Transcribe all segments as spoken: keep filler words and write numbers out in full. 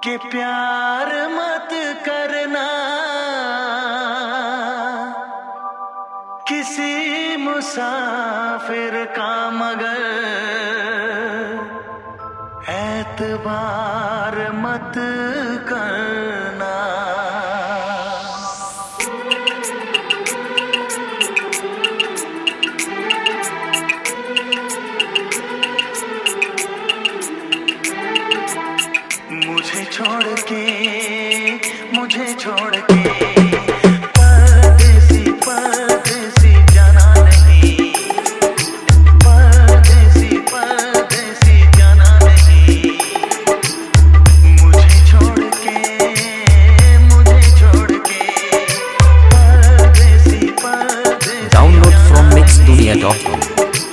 कि प्यार मत करना किसी मुसाफिर का, मगर एतबार मत करना। मुझे छोड़ के मुझे छोड़ के परदेसी परदेसी जाना नहीं, परदेसी परदेसी जाना नहीं। मुझे छोड़ के मुझे छोड़ के परदेसी परदेसी। Download from mix dunia dot com।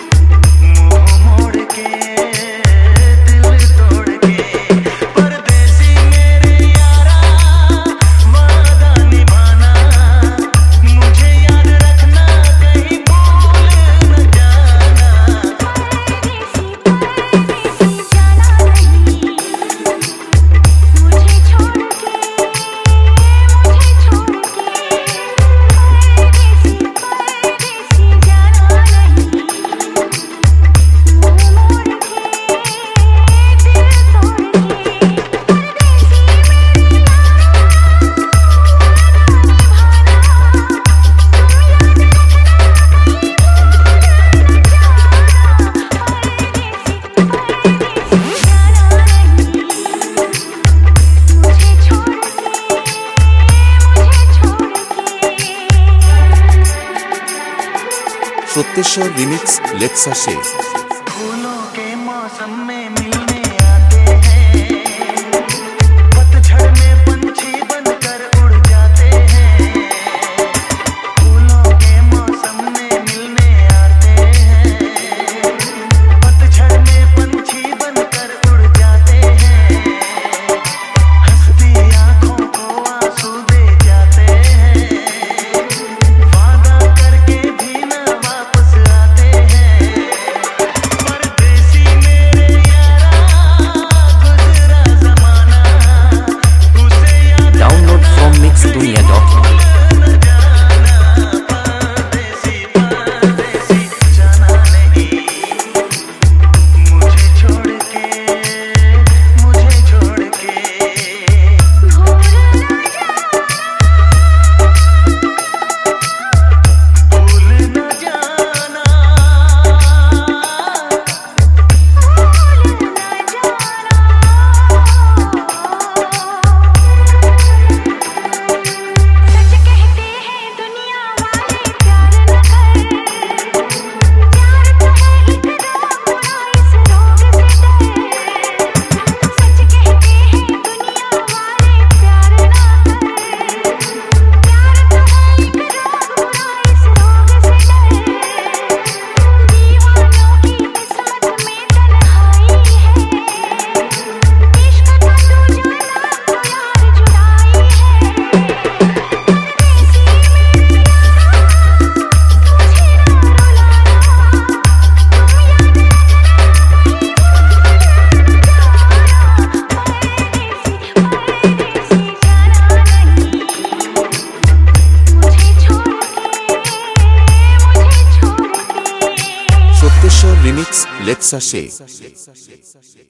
Satyeshwar remix लेट्स से फूलों के मौसम में मिलने आते हैं, पतझड़ में पंछी बनकर उड़ जाते हैं। फूलों के मौसम में मिलने आते हैं, पतझड़ में पंछी बनकर उड़ जाते हैं। हंसती आंखों को आंसू दे जाते हैं, वादा करके भी न वापस आते हैं। परदेसी मेरे यारा गुजरा जमाना, उसे याद Download from mix dunia dot com। न जाना। परदेसी परदेसी जाना नहीं, मुझे छोड़ के मुझे छोड़ के। भूल न जाना, सच कहते हैं दुनिया वाले प्यार न कर, प्यार तो है एक रोग बुरा इस रोग से डर। सच कहते हैं दुनिया वाले प्यार न कर, प्यार तो है एक रोग बुरा इस रोग से डर। दीवानों की किस्मत में तन्हाई है, इश्क का दूजा नाम यार जुदाई है। परदेसी मेरे यारा मुझे ना रुलाना, तुम याद रखना कहीं भूल न जाना। परदेसी परदेसी जाना नहीं, मुझे छोड़ के मुझे छोड़ के। सत्येश्वर रिमिक्स लेट्स से।